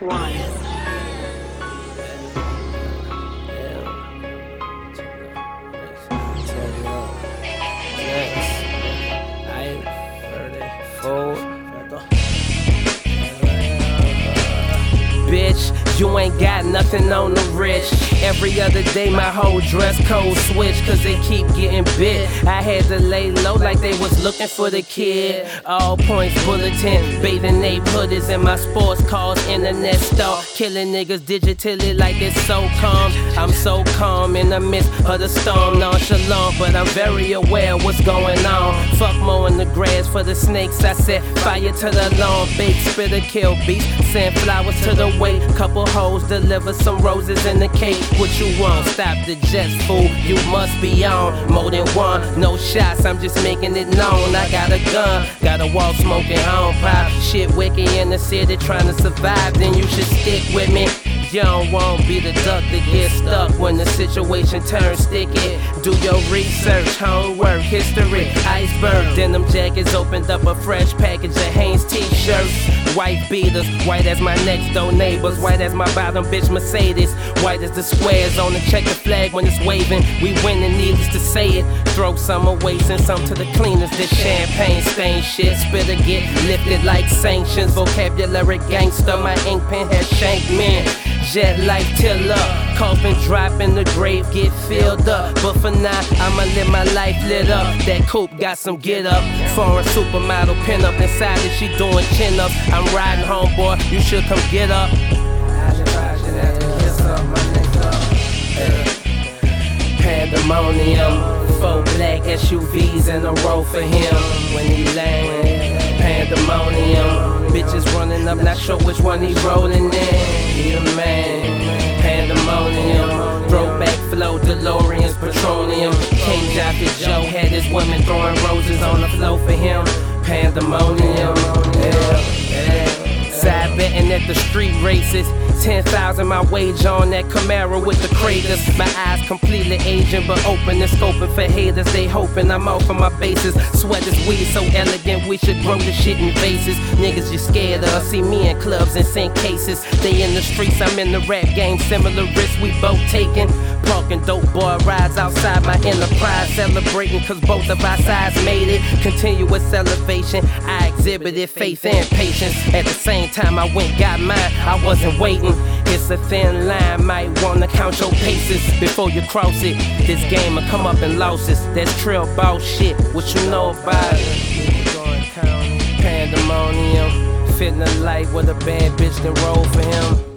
One. Bitch, you ain't got nothing on the rich. Every other day my whole dress code switch, cause they keep getting bit. I had to lay low like they was looking for the kid. All points bulletin, bathing they hoodies in my sports cars, internet star, killing niggas digitally like it's so calm. I'm so calm in the midst of the storm, nonchalant, but I'm very aware of what's going on. Fuck mowing the grass for the snakes, I set fire to the lawn, bake, spitter, kill beats, send flowers to the way. Couple hoes deliver some roses in the cake. What you want? Stop the jets, fool. You must be on. More than one, no shots, I'm just making it known. I got a gun, got a wall smoking home pop. Shit wicked in the city trying to survive, then you should stick with me. You don't want be the duck that get stuck when the situation turns sticky. Do your research, homework, history, iceberg. Denim jackets opened up a fresh package of Hanes t-shirts. White beaters, white as my next door neighbors, white as my bottom bitch Mercedes, white as the squares on the checker flag when it's waving. We winning, needless to say it. Throw some away, send some to the cleaners. This champagne stain shit, spitter get lifted like sanctions. Vocabulary gangster, my ink pen has shanked men. Jet life till up, coffin drop in the grave, get filled up. But for now, I'ma live my life lit up. That coupe got some get up. Foreign supermodel pin up inside it, she doing chin ups. I'm riding home, boy, you should come get up. Pandemonium, 4 black SUVs in a row for him. When he land, pandemonium, bitches running up, not sure which one he rolling in. He a man, pandemonium, throwback flow, DeLorean's petroleum. King Jockey Joe had his women throwing roses on the floor for him. Pandemonium, side betting at the street races. 10,000 my wage on that Camaro with the craters. My eyes completely aging but open and scoping for haters. They hoping I'm off of my bases. Sweat is weed so elegant we should grow the shit in vases. Niggas just scared of see me in clubs and sink cases. They in the streets, I'm in the rap game. Similar risks we both taking. Parking dope boy rides outside my enterprise. Celebrating cause both of our sides made it. Continuous elevation, I exhibited faith and patience. At the same time I went got mine, I wasn't waiting. It's a thin line, might wanna count your paces before you cross it. This game will come up in losses. That's trail ball shit, what you know about it? Pandemonium, fitting a light with a bad bitch that roll for him.